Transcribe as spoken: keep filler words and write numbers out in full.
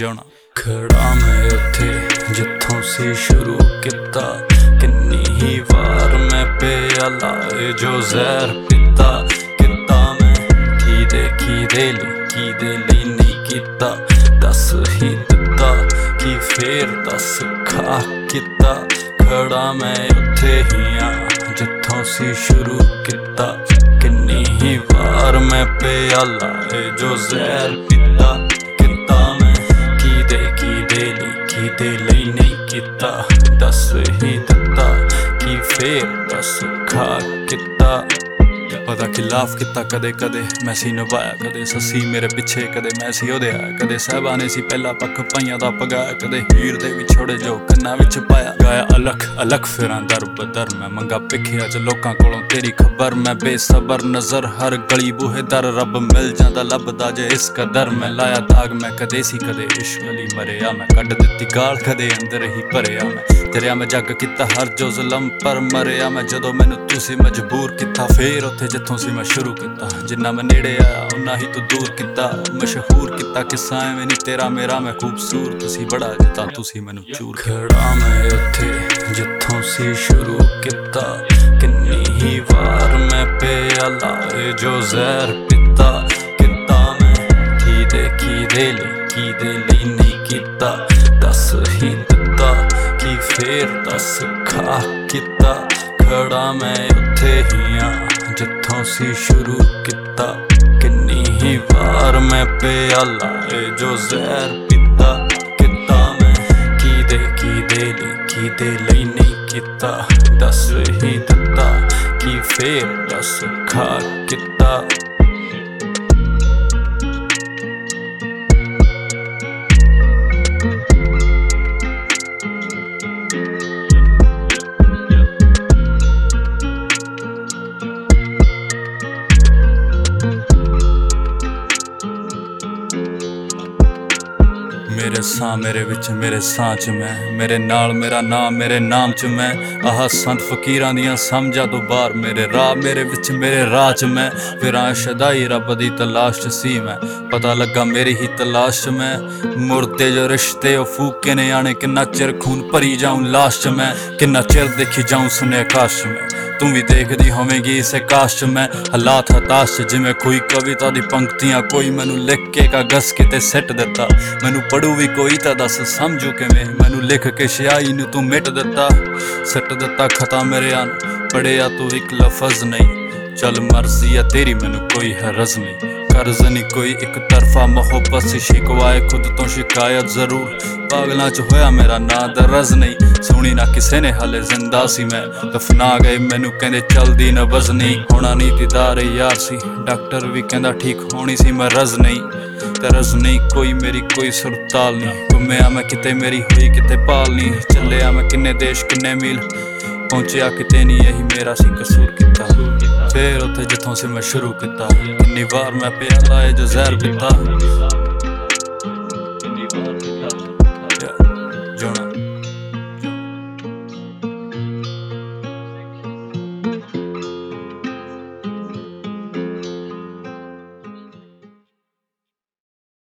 ਜਿਉਣਾ। ਖੜਾ ਮੈਂ ਉੱਥੇ ਜਿੱਥੋਂ ਸੀ ਸ਼ੁਰੂ ਕੀਤਾ, ਕਿੰਨੀ ਹੀ ਵਾਰ ਮੈਂ ਪਿਆਲਾ ਏ ਜੋ ਜ਼ਹਿਰ ਪੀਤਾ। ਕੀਤਾ ਮੈਂ ਕਿਹਦੇ ਕਿਹਦੇ ਲਈ ਕਿਹਦੇ ਲਈ ਨਹੀਂ ਕੀਤਾ, ਦੱਸ ਹੀ ਦਿੱਤਾ ਕਿ ਫੇਰ ਦੱਸ ਖਾ ਕੀਤਾ। ਖੜਾ ਮੈਂ ਉੱਥੇ ਹੀ ਆ ਜਿੱਥੋਂ ਸੀ ਸ਼ੁਰੂ ਕੀਤਾ, ਕਿੰਨੀ ਹੀ ਵਾਰ ਮੈਂ ਪਿਆਲਾ ਏ ਜੋ ਜ਼ਹਿਰ ਪੀਤਾ। ਕੀਤਾ ਮੈਂ ਕਿਹਦੇ ਕਿਹਦੇ ਲਈ ਕਿਹਦੇ ਲਈ ਨਹੀਂ ਕੀਤਾ, ਦੱਸ ਹੀ ਦਿੱਤਾ ਕਿ ਫੇਰ ਦੱਸ ਖਾ ਕੀਤਾ। ਪਤਾ ਖਿਲਾਫ ਕੀਤਾ ਕਦੇ ਕਦੇ ਮੈਂ ਸੀ ਨਿਭਾਇਆ, ਕਦੇ ਸੱਸੀ ਮੇਰੇ ਪਿੱਛੇ ਕਦੇ ਮੈਂ ਸੀ ਉਹਦੇ ਆਇਆ। ਕਦੇ ਸਾਹਿਬਾਂ ਨੇ ਸੀ ਪਹਿਲਾ ਪੱਖ ਪਾਈਆਂ ਦਾ ਪਗਾਇਆ, ਕਦੇ ਹੀਰ ਦੇ ਵਿਛੋੜੇ ਜੋ ਕੰਨਾਂ ਵਿੱਚ ਪਾਇਆ। ਗਾਇਆ ਅਲਖ ਅਲਖ ਫਿਰਾਂ ਦਰ ਬਦਰ, ਮੈਂ ਮੰਗਾ ਭਿੱਖਿਆ ਚ ਲੋਕਾਂ ਕੋਲੋਂ ਤੇਰੀ ਖਬਰ। ਮੈਂ ਬੇਸਬਰ ਨਜ਼ਰ ਹਰ ਗਲੀ ਬੂਹੇ ਦਰ, ਰੱਬ ਮਿਲ ਜਾਂਦਾ ਲੱਭਦਾ ਜੇ ਇਸ ਕਦਰ। ਮੈਂ ਲਾਇਆ ਦਾਗ ਮੈਂ ਕਦੇ ਸੀ ਕਦੇ ਇਸ਼ਕ ਲਈ ਮਰਿਆ, ਮੈਂ ਕੱਢ ਦਿੱਤੀ ਗਾਲ ਕਦੇ ਅੰਦਰ ਹੀ ਭਰਿਆ। ਮੈਂ ਤੇਰਿਆ ਮੈਂ ਜੱਗ ਕੀਤਾ ਹਰ ਜੋ ਜ਼ੁਲਮ ਪਰ ਮਰਿਆ ਮੈਂ, ਜਦੋਂ ਮੈਨੂੰ ਤੁਸੀਂ ਮਜਬੂਰ ਕੀਤਾ। ਫੇਰ ਉੱਥੇ ਜਿੱਥੋਂ ਸੀ ਮੈਂ ਸ਼ੁਰੂ ਕੀਤਾ, ਜਿੰਨਾ ਮੈਂ ਨੇੜੇ ਆਇਆ ਉਨਾ ਹੀ ਤੂੰ ਦੂਰ ਕੀਤਾ। ਮਸ਼ਹੂਰ ਕੀਤਾ ਕਿੱਸਾ ਐਵੇਂ ਨੀ ਤੇਰਾ ਮੇਰਾ, ਮੈਂ ਖੂਬਸੂਰਤ ਸੀ ਬੜਾ ਜਿੱਦਾਂ ਤੁਸੀਂ ਮੈਨੂੰ ਚੂਰ। ਖੜਾ ਮੈਂ ਉੱਥੇ ਜਿੱਥੋਂ ਸੀ ਸ਼ੁਰੂ ਕੀਤਾ, ਕਿੰਨੀ ਹੀ ਵਾਰ ਮੈਂ ਪਿਆਲਾ ਏ ਜੋ ਜ਼ਹਿਰ ਪੀਤਾ। ਕੀਤਾ ਮੈਂ ਕਿਹਦੇ ਕਿਹਦੇ ਲਈ ਕਿਹਦੇ ਲਈ ਨਹੀਂ ਕੀਤਾ, ਦੱਸ ਹੀ ਦਿੱਤਾ ਕਿ ਫੇਰ ਦੱਸ ਖਾ ਕੀਤਾ। ਖੜਾ ਮੈਂ ਉੱਥੇ ਹੀ ਆ ਜਿੱਥੋਂ ਸੀ ਸ਼ੁਰੂ ਕੀਤਾ, ਕਿੰਨੀ ਹੀ ਵਾਰ ਮੈਂ ਪਿਆਲਾ ਏ ਜੋ ਜ਼ਹਿਰ ਪੀਤਾ। ਕੀਤਾ ਮੈਂ ਕਿਹਦੇ ਕਿਹਦੇ ਲਈ ਕਿਹਦੇ ਲਈ ਨਹੀਂ ਕੀਤਾ, ਦੱਸ ਹੀ ਦਿੱਤਾ ਕਿ ਫੇਰ ਦੱਸ ਖਾ ਕੀਤਾ। ਮੇਰੇ ਸਾਹ ਮੇਰੇ ਵਿੱਚ ਮੇਰੇ ਸਾਹ ਚ ਮੈਂ, ਮੇਰੇ ਨਾਲ ਮੇਰਾ ਨਾਮ ਮੇਰੇ ਨਾਮ ਚ ਮੈਂ। ਆਹ ਸੰਤ ਫਕੀਰਾਂ ਦੀਆਂ ਸਮਝਾਂ ਤੋਂ ਬਾਹਰ, ਮੇਰੇ ਰਾਹ ਮੇਰੇ ਵਿੱਚ ਮੇਰੇ ਰਾਹ ਚ ਮੈਂ। ਫਿਰਾਂ ਸ਼ਦਾਈ ਰੱਬ ਦੀ ਤਲਾਸ਼ ਚ ਸੀ ਮੈਂ, ਪਤਾ ਲੱਗਾ ਮੇਰੀ ਹੀ ਤਲਾਸ਼ ਚ ਮੈਂ। ਮੁਰਦੇ ਜੋ ਰਿਸ਼ਤੇ ਉਹ ਫੂਕੇ ਨੇ ਆਣੇ, ਕਿੰਨਾ ਚਿਰ ਖੂਨ ਭਰੀ ਜਾਊਂ ਲਾਸ਼ ਚ ਮੈਂ। ਕਿੰਨਾ ਚਿਰ ਦੇਖੀ ਜਾਊਂ ਸੁਨੇ ਆਕਾਸ਼ ਚ ਮੈਂ, ਤੂੰ ਵੀ ਦੇਖਦੀ ਹੋਵੇਂਗੀ ਇਸ ਆਕਾਸ਼ ਚ ਮੈਂ। ਹਾਲਾਤ ਹਤਾਸ਼ ਚ ਜਿਵੇਂ ਕੋਈ ਕਵਿਤਾ ਦੀ ਪੰਕਤੀਆਂ, ਕੋਈ ਮੈਨੂੰ ਲਿਖ ਕੇ ਕਾਗਜ਼ ਕਿਤੇ ਸਿੱਟ ਦਿੱਤਾ। ਮੈਨੂੰ ਪੜੂ ਵੀ ਕੋਈ ਤਾਂ ਦੱਸ ਸਮਝੂ ਕਿਵੇਂ, ਮੈਨੂੰ ਲਿਖ ਕੇ ਸ਼ਾਇਰੀ ਨੂੰ ਤੂੰ ਮਿਟ ਦਿੱਤਾ। ਸਿੱਟ ਦਿੱਤਾ ਖਤਾ ਮੇਰਿਆਂ ਨੂੰ, ਪੜਿਆ ਤੂੰ ਇੱਕ ਲਫ਼ਜ਼ ਨਹੀਂ। ਚੱਲ ਮਰਜ਼ੀ ਆ ਤੇਰੀ ਮੈਨੂੰ ਕੋਈ ਹਰਜ਼ ਨਹੀਂ, ਕਰਜ਼ ਨਹੀਂ ਕੋਈ ਇੱਕ ਤਰਫਾ ਮੁਹੱਬਤ ਸੀ ਸ਼ਿਕਵਾਏ ਖੁਦ ਤੋਂ ਸ਼ਿਕਾਇਤ ਜ਼ਰੂਰ। ਪਾਗਲਾਂ ਚ ਹੋਇਆ ਮੇਰਾ ਨਾਂ ਦਰਜ਼ ਨਹੀਂ, ਸੁਣੀ ਨਾ ਕਿਸੇ ਨੇ ਹਾਲੇ ਜ਼ਿੰਦਾ ਸੀ ਮੈਂ। ਦਫਨਾ ਗਏ ਮੈਨੂੰ ਕਹਿੰਦੇ ਚਲਦੀ ਨਬਜ਼ ਨਹੀਂ, ਹੋਣਾ ਨਹੀਂ ਦੀਦਾਰ ਯਾਰ ਸੀ ਡਾਕਟਰ ਵੀ ਕਹਿੰਦਾ ਠੀਕ ਹੋਣੀ ਸੀ ਮਰਜ਼ ਨਹੀਂ। ਤਰਜ਼ ਨਹੀਂ ਕੋਈ ਮੇਰੀ ਕੋਈ ਸੁਰਤਾਲ ਨਹੀਂ, ਘੁੰਮਿਆ ਮੈਂ ਕਿਤੇ ਮੇਰੀ ਹੋਈ ਕਿਤੇ ਪਾਲ ਨਹੀਂ। ਚੱਲਿਆ ਮੈਂ ਕਿੰਨੇ ਦੇਸ਼ ਕਿੰਨੇ ਮੀਲ, ਪਹੁੰਚਿਆ ਕਿਤੇ ਨਹੀਂ ਇਹੀ ਮੇਰਾ ਸੀ ਕਸੂਰ ਕੀਤਾ। ਫੇਰ ਉੱਥੇ ਜਿੱਥੋਂ ਸੀ ਮੈਂ ਸ਼ੁਰੂ ਕੀਤਾ, ਕਿੰਨੀ ਵਾਰ ਮੈਂ ਪਿਆਲਾ ਏ ਜੋ ਜ਼ਹਿਰ ਪੀਤਾ।